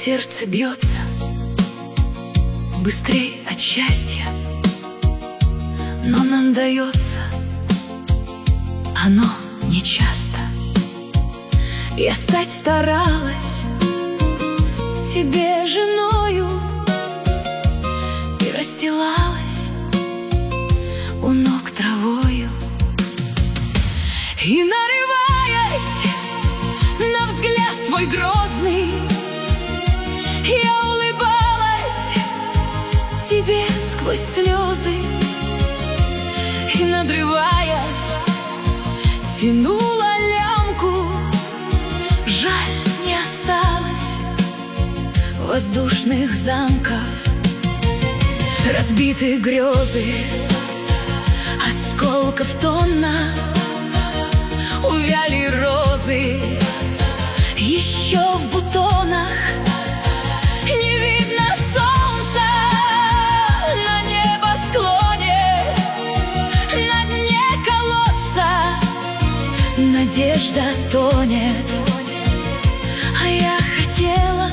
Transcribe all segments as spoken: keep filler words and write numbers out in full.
сердце бьется быстрей от счастья, но нам дается оно нечасто. Я стать старалась тебе женою и расстилалась у ног травою, и, нарываясь на взгляд твой грозный, я улыбалась тебе сквозь слезы, и, надрываясь, тянула лямку. Жаль, не осталось воздушных замков, разбитых грезы, осколков тонна. Увяли розы еще в бутонах, не видно солнца на небосклоне, на дне колодца надежда тонет. А я хотела,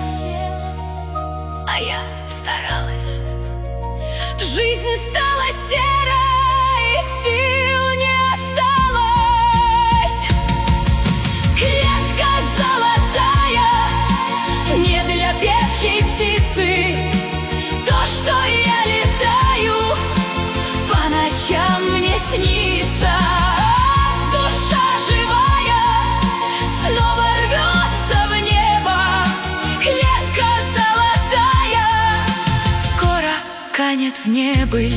а я старалась. Жизнь стала серой, сил не осталось. Клетка золотая не для певчей птицы. То, что я летаю, по ночам мне снится. Душа живая снова рвется в небо. Клетка золотая скоро канет в небыль.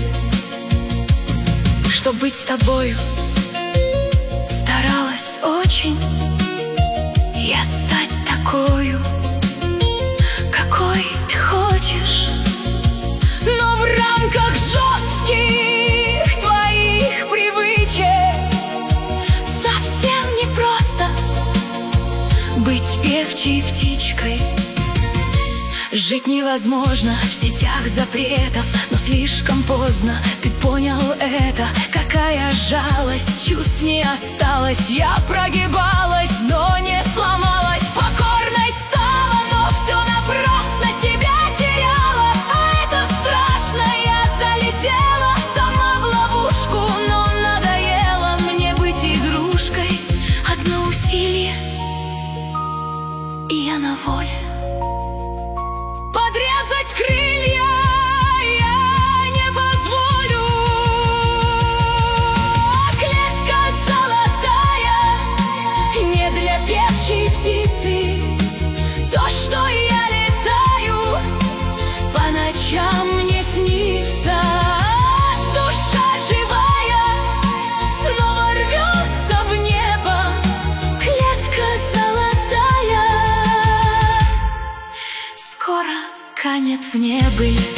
Чтоб быть с тобою, старалась очень я стать такою, какой ты хочешь. Но в рамках жестких твоих привычек совсем непросто быть певчей птичкой. Жить невозможно в сетях запретов, но слишком поздно ты понял это. Какая жалость, чувств не осталось. Я прогибалась, но не сломалась. Покорной стала, но все напрасно себя теряла. А это страшно, я залетела сама в ловушку. Но надоело мне быть игрушкой. Одно усилие, и я на воле. Подрезать крылья я не позволю. Клетка золотая не для певчей птицы. То, что я летаю, по ночам мне снится. Душа живая снова рвется в небо. Клетка золотая скоро канет в небыль.